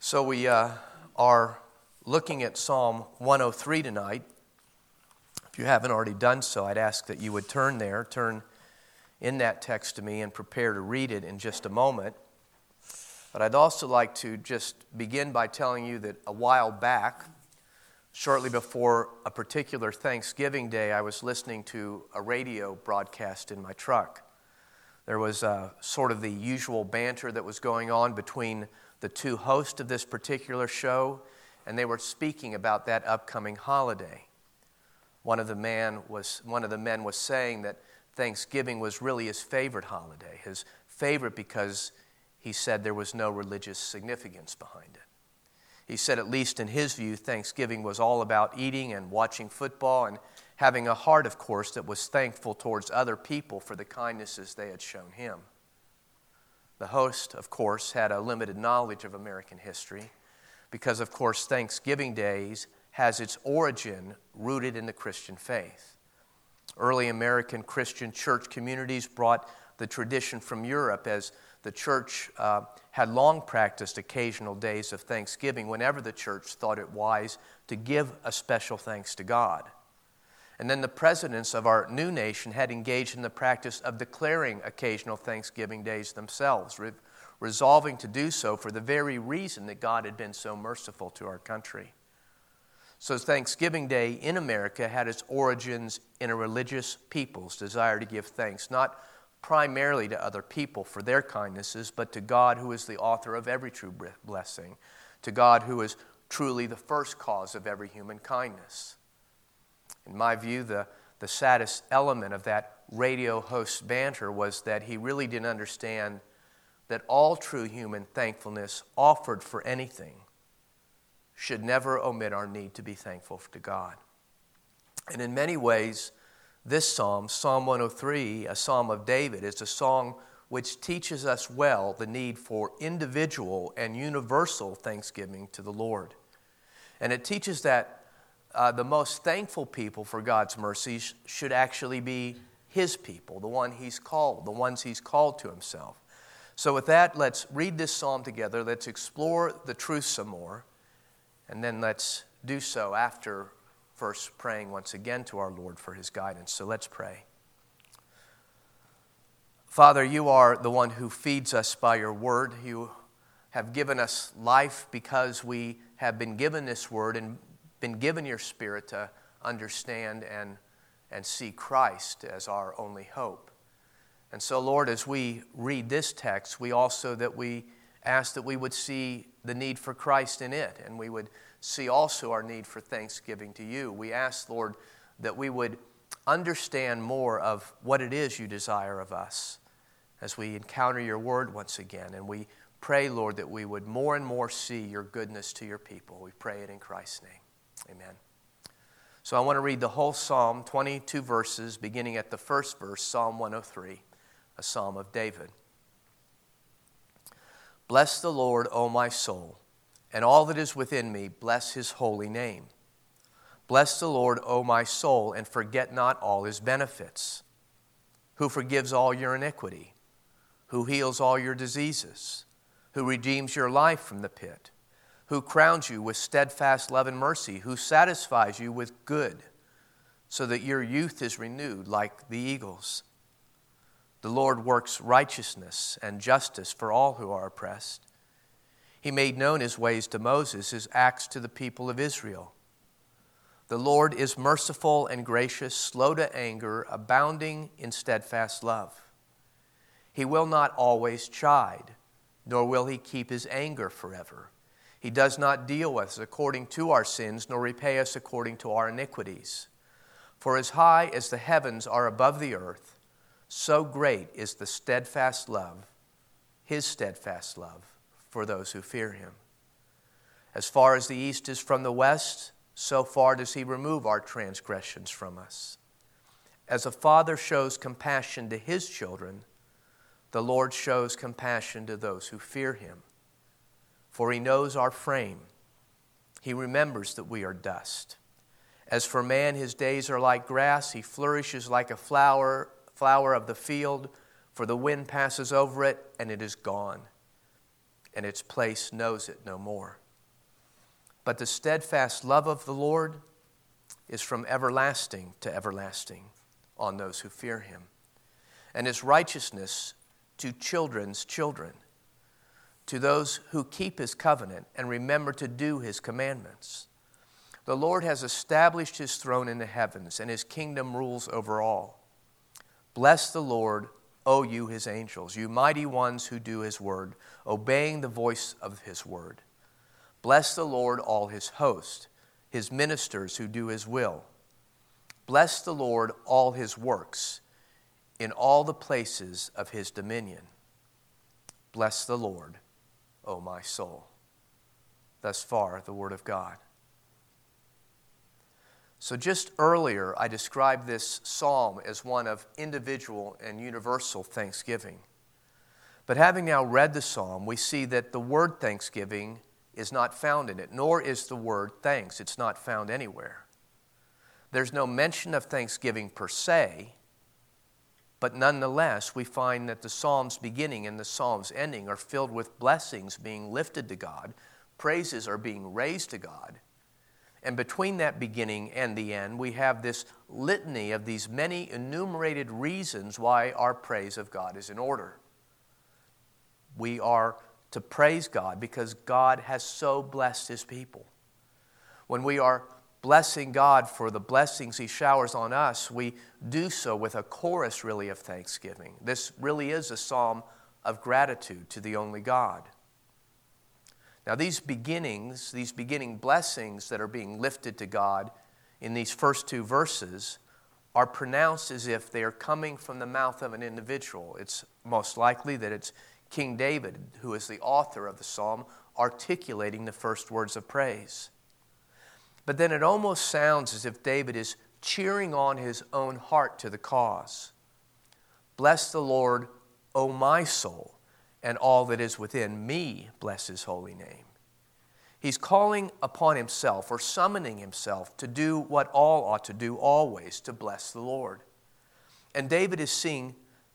So we are looking at Psalm 103 tonight. If you haven't already done so, I'd ask that you would turn in that text to me and prepare to read it in just a moment. But I'd also like to just begin by telling you that a while back, shortly before a particular Thanksgiving Day, I was listening to a radio broadcast in my truck. There was sort of the usual banter that was going on between the two hosts of this particular show, and they were speaking about that upcoming holiday. One of the men was saying that Thanksgiving was really his favorite holiday, his favorite because he said there was no religious significance behind it. He said, at least in his view, Thanksgiving was all about eating and watching football and having a heart, of course, that was thankful towards other people for the kindnesses they had shown him. The host, of course, had a limited knowledge of American history because, of course, Thanksgiving Days has its origin rooted in the Christian faith. Early American Christian church communities brought the tradition from Europe, as the church had long practiced occasional days of Thanksgiving whenever the church thought it wise to give a special thanks to God. And then the presidents of our new nation had engaged in the practice of declaring occasional Thanksgiving days themselves, resolving to do so for the very reason that God had been so merciful to our country. So Thanksgiving Day in America had its origins in a religious people's desire to give thanks, not primarily to other people for their kindnesses, but to God, who is the author of every true blessing, to God, who is truly the first cause of every human kindness. In my view, the saddest element of that radio host's banter was that he really didn't understand that all true human thankfulness offered for anything should never omit our need to be thankful to God. And in many ways, this psalm, Psalm 103, a psalm of David, is a song which teaches us well the need for individual and universal thanksgiving to the Lord. And it teaches that the most thankful people for God's mercies should actually be His people, the ones He's called to Himself. So with that, let's read this psalm together. Let's explore the truth some more. And then let's do so after first praying once again to our Lord for His guidance. So let's pray. Father, You are the one who feeds us by Your word. You have given us life because we have been given this word and been given Your Spirit to understand and see Christ as our only hope. And so, Lord, as we read this text, we ask that we would see the need for Christ in it, and we would see also our need for thanksgiving to You. We ask, Lord, that we would understand more of what it is You desire of us as we encounter Your word once again. And we pray, Lord, that we would more and more see Your goodness to Your people. We pray it in Christ's name. Amen. So I want to read the whole psalm, 22 verses, beginning at the first verse, Psalm 103, a psalm of David. Bless the Lord, O my soul, and all that is within me, bless His holy name. Bless the Lord, O my soul, and forget not all His benefits, who forgives all your iniquity, who heals all your diseases, who redeems your life from the pit, who crowns you with steadfast love and mercy, who satisfies you with good, so that your youth is renewed like the eagles. The Lord works righteousness and justice for all who are oppressed. He made known His ways to Moses, His acts to the people of Israel. The Lord is merciful and gracious, slow to anger, abounding in steadfast love. He will not always chide, nor will He keep His anger forever. He does not deal with us according to our sins, nor repay us according to our iniquities. For as high as the heavens are above the earth, so great is the steadfast love, His steadfast love, for those who fear Him. As far as the east is from the west, so far does He remove our transgressions from us. As a father shows compassion to his children, the Lord shows compassion to those who fear Him. For He knows our frame. He remembers that we are dust. As for man, his days are like grass. He flourishes like a flower of the field, for the wind passes over it, and it is gone. and its place knows it no more. But the steadfast love of the Lord is from everlasting to everlasting on those who fear him, and his righteousness to children's children, to those who keep his covenant and remember to do his commandments. The Lord has established his throne in the heavens, and his kingdom rules over all. Bless the Lord, O you his angels, you mighty ones who do his word, obeying the voice of his word. Bless the Lord, all his host, his ministers who do his will. Bless the Lord, all his works, in all the places of his dominion. Bless the Lord, O my soul. Thus far, the word of God. So just earlier, I described this psalm as one of individual and universal thanksgiving. But having now read the psalm, we see that the word thanksgiving is not found in it, nor is the word thanks. It's not found anywhere. There's no mention of thanksgiving per se, but nonetheless, we find that the psalm's beginning and the psalm's ending are filled with blessings being lifted to God, praises are being raised to God. And between that beginning and the end, we have this litany of these many enumerated reasons why our praise of God is in order. We are to praise God because God has so blessed his people. When we are blessing God for the blessings he showers on us, we do so with a chorus really of thanksgiving. This really is a psalm of gratitude to the only God. Now these beginning blessings that are being lifted to God in these first two verses are pronounced as if they are coming from the mouth of an individual. It's most likely that it's King David, who is the author of the psalm, articulating the first words of praise. But then it almost sounds as if David is cheering on his own heart to the cause. Bless the Lord, O my soul, and all that is within me, bless his holy name. He's calling upon himself or summoning himself to do what all ought to do always, to bless the Lord. And David is seeing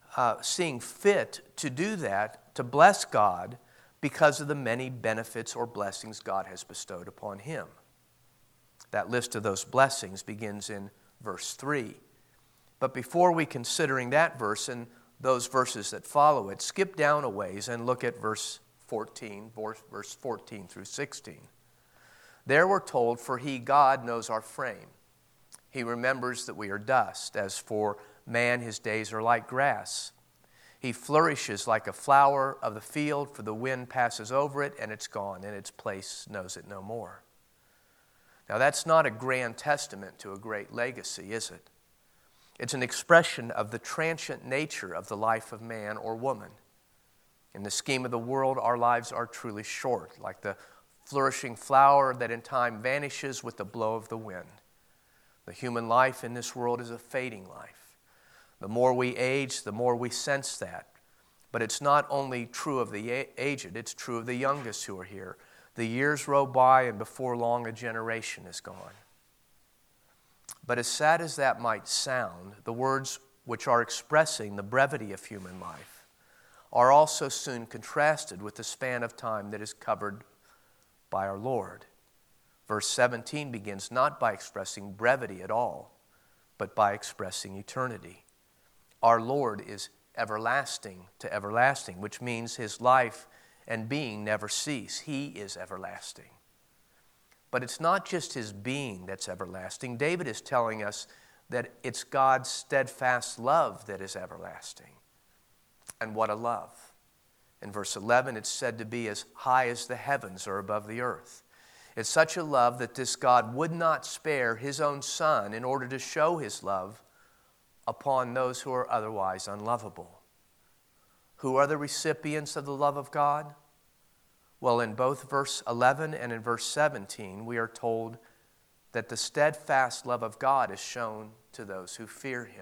fit to do that, to bless God because of the many benefits or blessings God has bestowed upon him. That list of those blessings begins in verse 3. But before we considering that verse and those verses that follow it, skip down a ways and look at verse 14 through 16. There we're told, for he, God, knows our frame. He remembers that we are dust. As for man, his days are like grass. He flourishes like a flower of the field, for the wind passes over it and it's gone, and its place knows it no more. Now that's not a grand testament to a great legacy, is it? It's an expression of the transient nature of the life of man or woman. In the scheme of the world, our lives are truly short, like the flourishing flower that in time vanishes with the blow of the wind. The human life in this world is a fading life. The more we age, the more we sense that. But it's not only true of the aged, it's true of the youngest who are here. The years roll by, and before long a generation is gone. But as sad as that might sound, the words which are expressing the brevity of human life are also soon contrasted with the span of time that is covered by our Lord. Verse 17 begins not by expressing brevity at all, but by expressing eternity. Our Lord is everlasting to everlasting, which means his life and being never cease. He is everlasting. But it's not just his being that's everlasting. David is telling us that it's God's steadfast love that is everlasting. And what a love. In verse 11, it's said to be as high as the heavens are above the earth. It's such a love that this God would not spare his own Son in order to show his love upon those who are otherwise unlovable. Who are the recipients of the love of God? Well, in both verse 11 and in verse 17, we are told that the steadfast love of God is shown to those who fear him.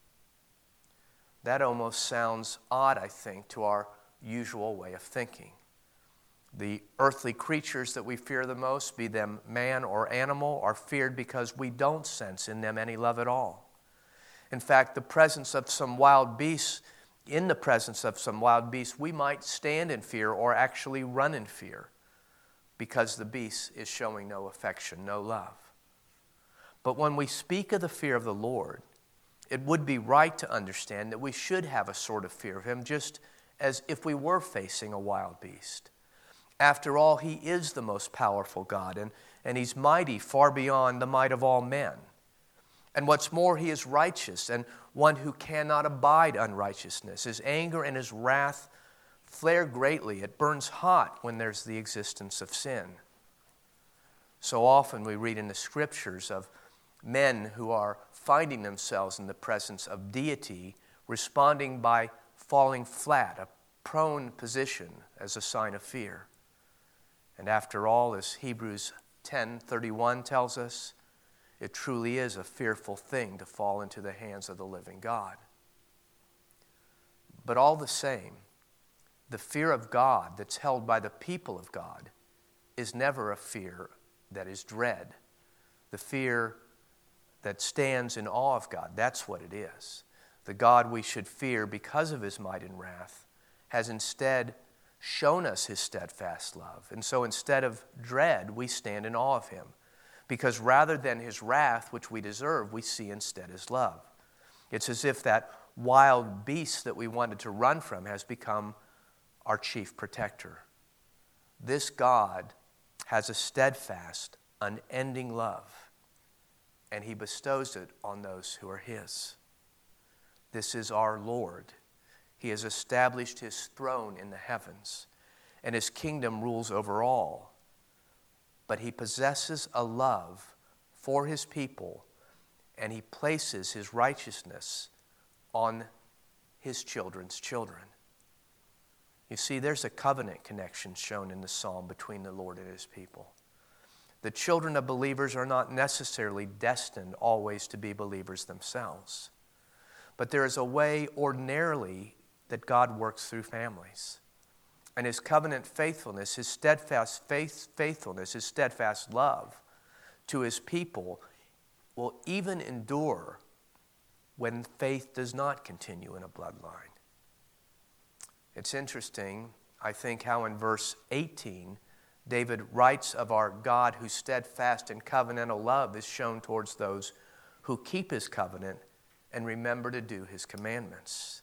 That almost sounds odd, I think, to our usual way of thinking. The earthly creatures that we fear the most, be them man or animal, are feared because we don't sense in them any love at all. In fact, the presence of some wild beasts in the presence of some wild beast, we might stand in fear or actually run in fear because the beast is showing no affection, no love. But when we speak of the fear of the Lord, it would be right to understand that we should have a sort of fear of him, just as if we were facing a wild beast. After all, he is the most powerful God, and he's mighty far beyond the might of all men. And what's more, he is righteous and one who cannot abide unrighteousness. His anger and his wrath flare greatly. It burns hot when there's the existence of sin. So often we read in the scriptures of men who are finding themselves in the presence of deity, responding by falling flat, a prone position as a sign of fear. And after all, as Hebrews 10:31 tells us, it truly is a fearful thing to fall into the hands of the living God. But all the same, the fear of God that's held by the people of God is never a fear that is dread. The fear that stands in awe of God, that's what it is. The God we should fear because of his might and wrath has instead shown us his steadfast love. And so instead of dread, we stand in awe of him. Because rather than his wrath, which we deserve, we see instead his love. It's as if that wild beast that we wanted to run from has become our chief protector. This God has a steadfast, unending love, and he bestows it on those who are his. This is our Lord. He has established his throne in the heavens, and his kingdom rules over all. But he possesses a love for his people, and he places his righteousness on his children's children. You see, there's a covenant connection shown in the psalm between the Lord and his people. The children of believers are not necessarily destined always to be believers themselves. But there is a way ordinarily that God works through families. And his covenant faithfulness, his steadfast faithfulness, his steadfast love to his people will even endure when faith does not continue in a bloodline. It's interesting, I think, how in verse 18, David writes of our God whose steadfast and covenantal love is shown towards those who keep his covenant and remember to do his commandments.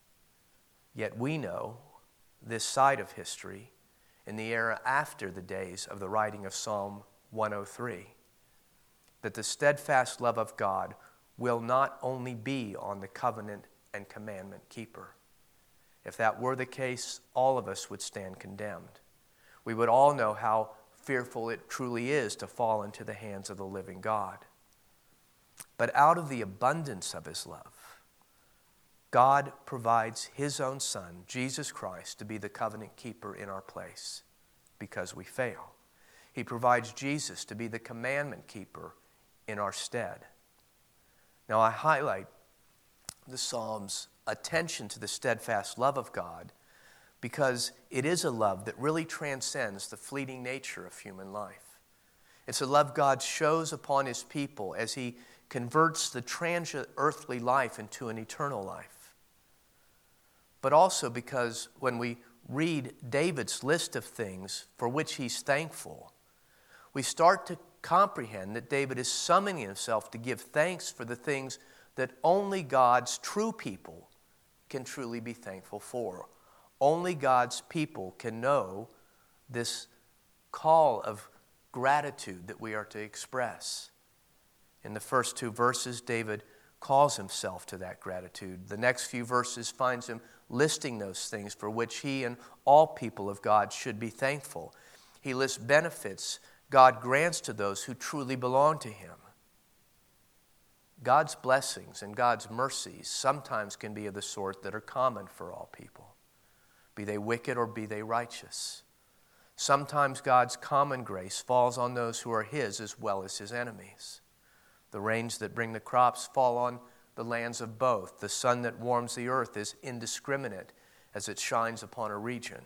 Yet we know, this side of history, in the era after the days of the writing of Psalm 103, that the steadfast love of God will not only be on the covenant and commandment keeper. If that were the case, all of us would stand condemned. We would all know how fearful it truly is to fall into the hands of the living God. But out of the abundance of his love, God provides his own Son, Jesus Christ, to be the covenant keeper in our place because we fail. He provides Jesus to be the commandment keeper in our stead. Now, I highlight the Psalm's attention to the steadfast love of God because it is a love that really transcends the fleeting nature of human life. It's a love God shows upon his people as he converts the transient earthly life into an eternal life. But also because when we read David's list of things for which he's thankful, we start to comprehend that David is summoning himself to give thanks for the things that only God's true people can truly be thankful for. Only God's people can know this call of gratitude that we are to express. In the first two verses, David calls himself to that gratitude. The next few verses finds him listing those things for which he and all people of God should be thankful. He lists benefits God grants to those who truly belong to him. God's blessings and God's mercies sometimes can be of the sort that are common for all people, be they wicked or be they righteous. Sometimes God's common grace falls on those who are his as well as his enemies. The rains that bring the crops fall on the lands of both. The sun that warms the earth is indiscriminate as it shines upon a region.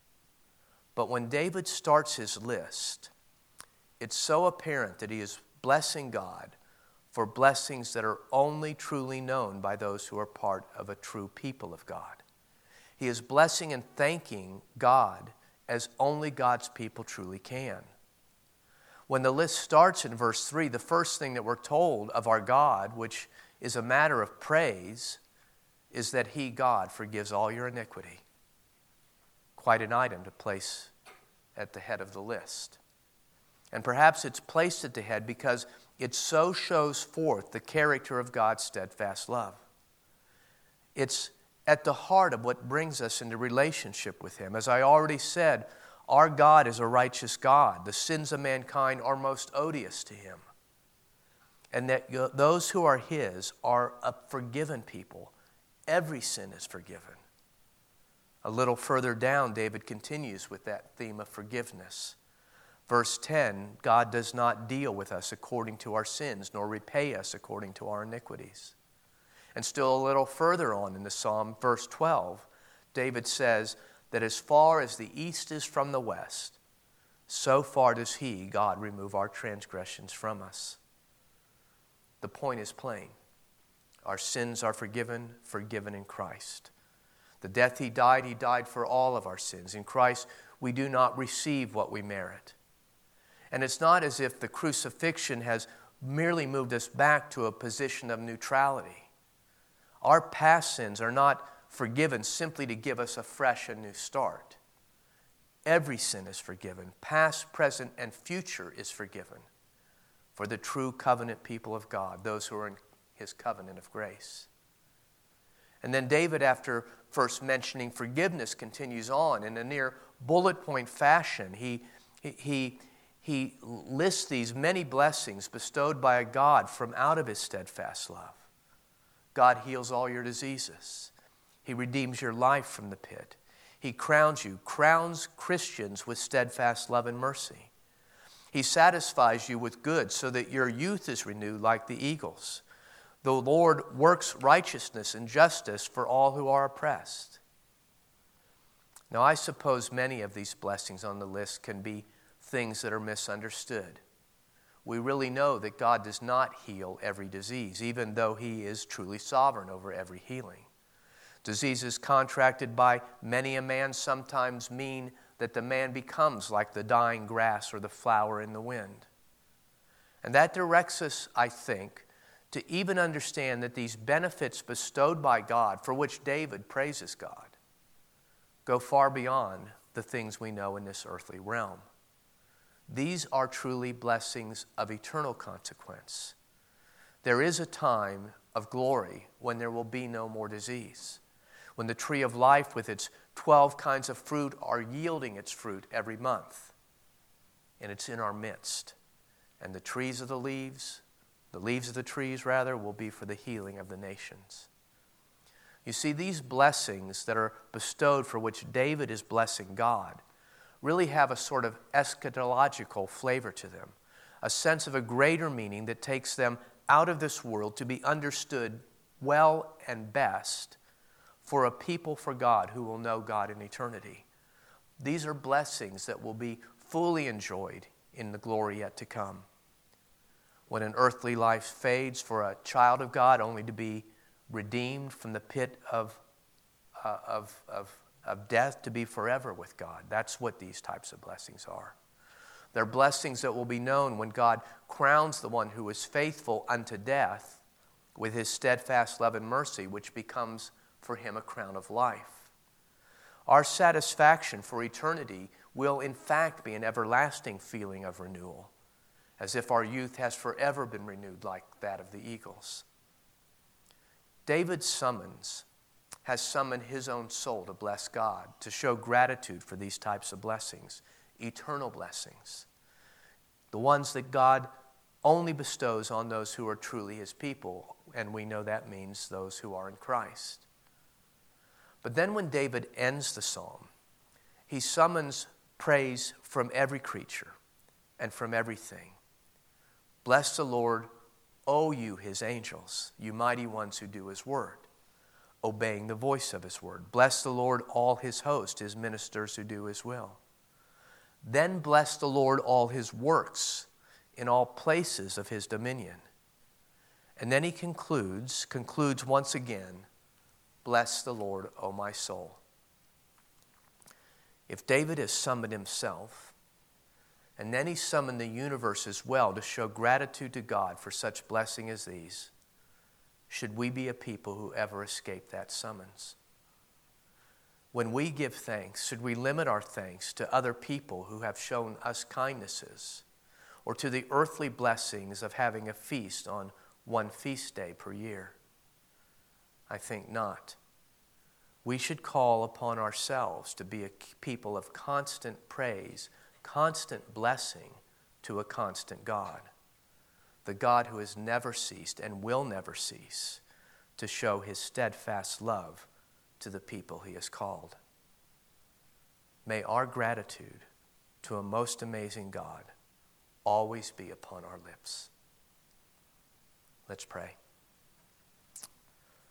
But when David starts his list, it's so apparent that he is blessing God for blessings that are only truly known by those who are part of a true people of God. He is blessing and thanking God as only God's people truly can. When the list starts in verse 3, the first thing that we're told of our God, which is a matter of praise, is that He, God, forgives all your iniquity. Quite an item to place at the head of the list. And perhaps it's placed at the head because it so shows forth the character of God's steadfast love. It's at the heart of what brings us into relationship with Him. As I already said, our God is a righteous God. The sins of mankind are most odious to Him. And that those who are His are a forgiven people. Every sin is forgiven. A little further down, David continues with that theme of forgiveness. Verse 10, God does not deal with us according to our sins, nor repay us according to our iniquities. And still a little further on in the psalm, verse 12, David says that as far as the east is from the west, so far does He, God, remove our transgressions from us. The point is plain. Our sins are forgiven in Christ. The death He died for all of our sins. In Christ, we do not receive what we merit. And it's not as if the crucifixion has merely moved us back to a position of neutrality. Our past sins are not forgiven simply to give us a fresh and new start. Every sin is forgiven. Past, present, and future is forgiven for the true covenant people of God, those who are in His covenant of grace. And then David, after first mentioning forgiveness, continues on in a near bullet point fashion. He lists these many blessings bestowed by a God from out of His steadfast love. God heals all your diseases. He redeems your life from the pit. He crowns Christians with steadfast love and mercy. He satisfies you with good so that your youth is renewed like the eagles. The Lord works righteousness and justice for all who are oppressed. Now, I suppose many of these blessings on the list can be things that are misunderstood. We really know that God does not heal every disease, even though He is truly sovereign over every healing. Diseases contracted by many a man sometimes mean that the man becomes like the dying grass or the flower in the wind. And that directs us, I think, to even understand that these benefits bestowed by God, for which David praises God, go far beyond the things we know in this earthly realm. These are truly blessings of eternal consequence. There is a time of glory when there will be no more disease, when the tree of life with its 12 kinds of fruit are yielding its fruit every month, and it's in our midst. And the leaves of the trees, will be for the healing of the nations. You see, these blessings that are bestowed for which David is blessing God really have a sort of eschatological flavor to them, a sense of a greater meaning that takes them out of this world to be understood well and best for a people for God who will know God in eternity. These are blessings that will be fully enjoyed in the glory yet to come. When an earthly life fades for a child of God only to be redeemed from the pit of death to be forever with God. That's what these types of blessings are. They're blessings that will be known when God crowns the one who is faithful unto death with His steadfast love and mercy, which becomes for him a crown of life. Our satisfaction for eternity will in fact be an everlasting feeling of renewal, as if our youth has forever been renewed like that of the eagles. David's summons has summoned his own soul to bless God, to show gratitude for these types of blessings, eternal blessings, the ones that God only bestows on those who are truly His people, and we know that means those who are in Christ. But then when David ends the psalm, he summons praise from every creature and from everything. Bless the Lord, O you His angels, you mighty ones who do His word, obeying the voice of His word. Bless the Lord, all His host, His ministers who do His will. Then bless the Lord, all His works, in all places of His dominion. And then he concludes once again, bless the Lord, O my soul. If David has summoned himself, and then he summoned the universe as well to show gratitude to God for such blessing as these, should we be a people who ever escape that summons? When we give thanks, should we limit our thanks to other people who have shown us kindnesses, or to the earthly blessings of having a feast on one feast day per year? I think not. We should call upon ourselves to be a people of constant praise, constant blessing to a constant God, the God who has never ceased and will never cease to show his steadfast love to the people he has called. May our gratitude to a most amazing God always be upon our lips. Let's pray.